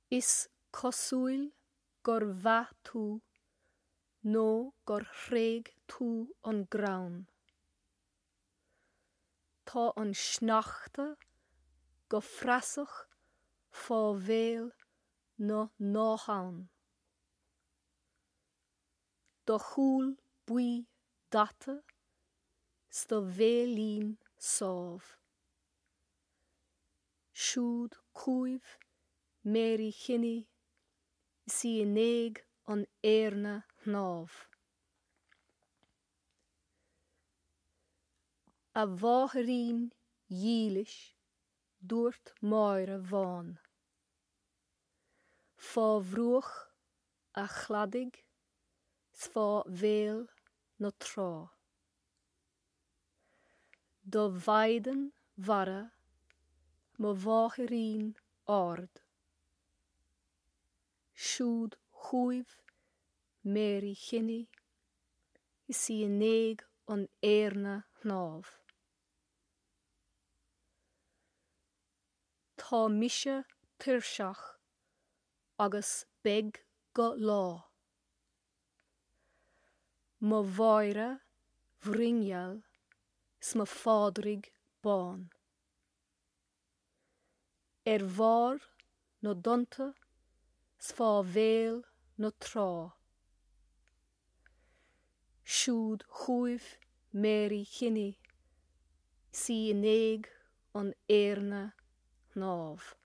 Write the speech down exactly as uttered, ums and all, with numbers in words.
Is cosúil gur bheith tú, nó gur chréig tú an grán. Tá an sneachta go freasach fá bhéal nó náthán. Do chúl buí data sta bhéalín sábh. Siúd cúibh Mary Kinney si in éig an éarna nábh. A bháthairín dhílis dúirt máire bháin. Fá bhruach a chhladig sfá bhéal nó trá. Do bhaidan mhara mo bháthairín ard. Siúd chúibh Mary Kinney si in éig an éarna nábh. Tá mise tuirseach agus beg go lá. Mo bhaire bhringeal sma fádrig bán. Er bhar nó donta sfá bhéal nó trá. Siúd chúibh Mary Kinney si in éig an éarna nábh.